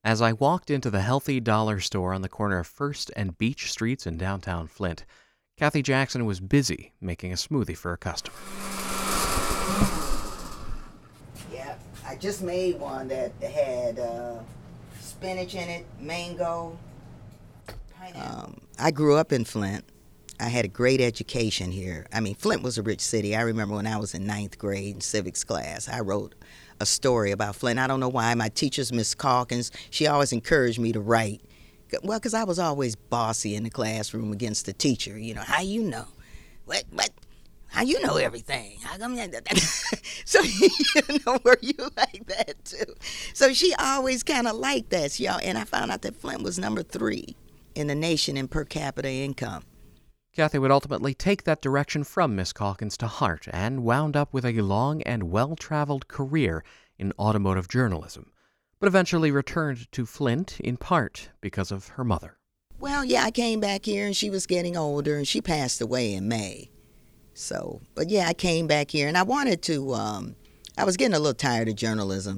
As I walked into the Healthy Dollar store on the corner of First and Beach Streets in downtown Flint, Kathy Jackson was busy making a smoothie for a customer. Yeah, I just made one that had spinach in it, mango, pineapple. I grew up in Flint. I had a great education here. I mean, Flint was a rich city. I remember when I was in 9th grade in civics class, I wrote a story about Flint. I don't know why. My teacher's Miss Calkins, she always encouraged me to write. Well, because I was always bossy in the classroom against the teacher. You know, how you know? What? How you know everything? How come so, were you like that too? So she always kind of liked that, y'all. And I found out that Flint was number 3 in the nation in per capita income. Kathy would ultimately take that direction from Miss Calkins to heart and wound up with a long and well-traveled career in automotive journalism, but eventually returned to Flint in part because of her mother. Well, yeah, I came back here and she was getting older and she passed away in May. So, but yeah, I came back here and I wanted to, I was getting a little tired of journalism.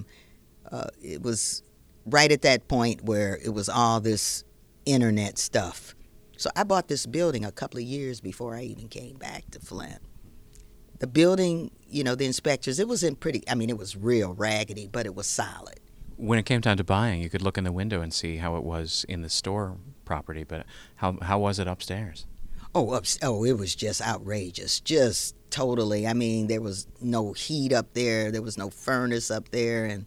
It was right at that point where it was all this internet stuff. So I bought this building a couple of years before I even came back to Flint. The building, you know, the inspectors, it was it was real raggedy, but it was solid. When it came time to buying, you could look in the window and see how it was in the store property, but how was it upstairs? Oh, it was just outrageous, just totally. I mean, there was no heat up there, there was no furnace up there, and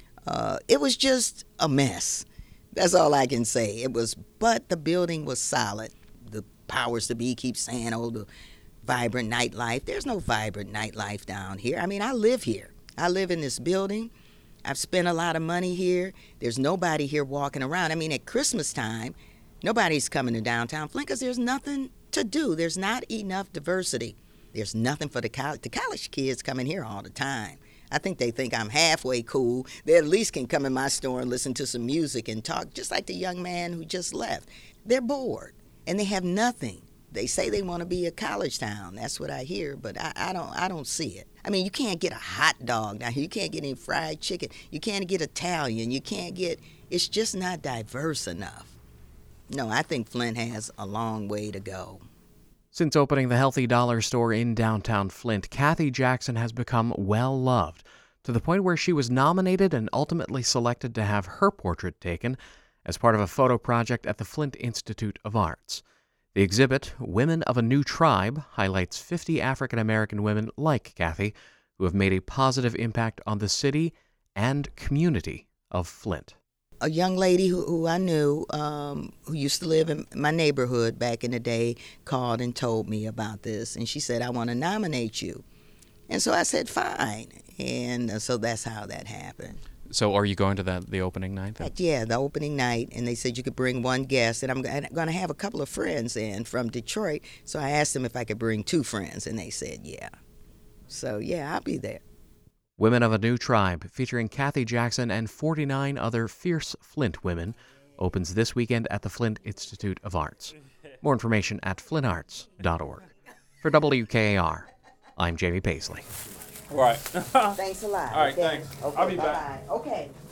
it was just a mess. That's all I can say. But the building was solid. The powers to be keep saying, oh, the vibrant nightlife. There's no vibrant nightlife down here. I mean, I live here. I live in this building. I've spent a lot of money here. There's nobody here walking around. I mean, at Christmas time, nobody's coming to downtown Flint because there's nothing to do. There's not enough diversity. There's nothing for the college kids coming here all the time. I think they think I'm halfway cool. They at least can come in my store and listen to some music and talk, just like the young man who just left. They're bored, and they have nothing. They say they want to be a college town. That's what I hear, but I don't see it. I mean, you can't get a hot dog down here. You can't get any fried chicken. You can't get Italian. It's just not diverse enough. No, I think Flint has a long way to go. Since opening the Healthy Dollar store in downtown Flint, Kathy Jackson has become well-loved, to the point where she was nominated and ultimately selected to have her portrait taken as part of a photo project at the Flint Institute of Arts. The exhibit, Women of a New Tribe, highlights 50 African-American women like Kathy who have made a positive impact on the city and community of Flint. A young lady who I knew, who used to live in my neighborhood back in the day, called and told me about this. And she said, I want to nominate you. And so I said, fine. And so that's how that happened. So are you going to the opening night then? Yeah, the opening night. And they said you could bring one guest. And I'm going to have a couple of friends in from Detroit. So I asked them if I could bring 2 friends. And they said, yeah. So, yeah, I'll be there. Women of a New Tribe, featuring Kathy Jackson and 49 other fierce Flint women, opens this weekend at the Flint Institute of Arts. More information at flintarts.org. For WKAR, I'm Jamie Paisley. All right. Thanks a lot. All right, thanks. Okay, I'll be bye-bye. back. Okay.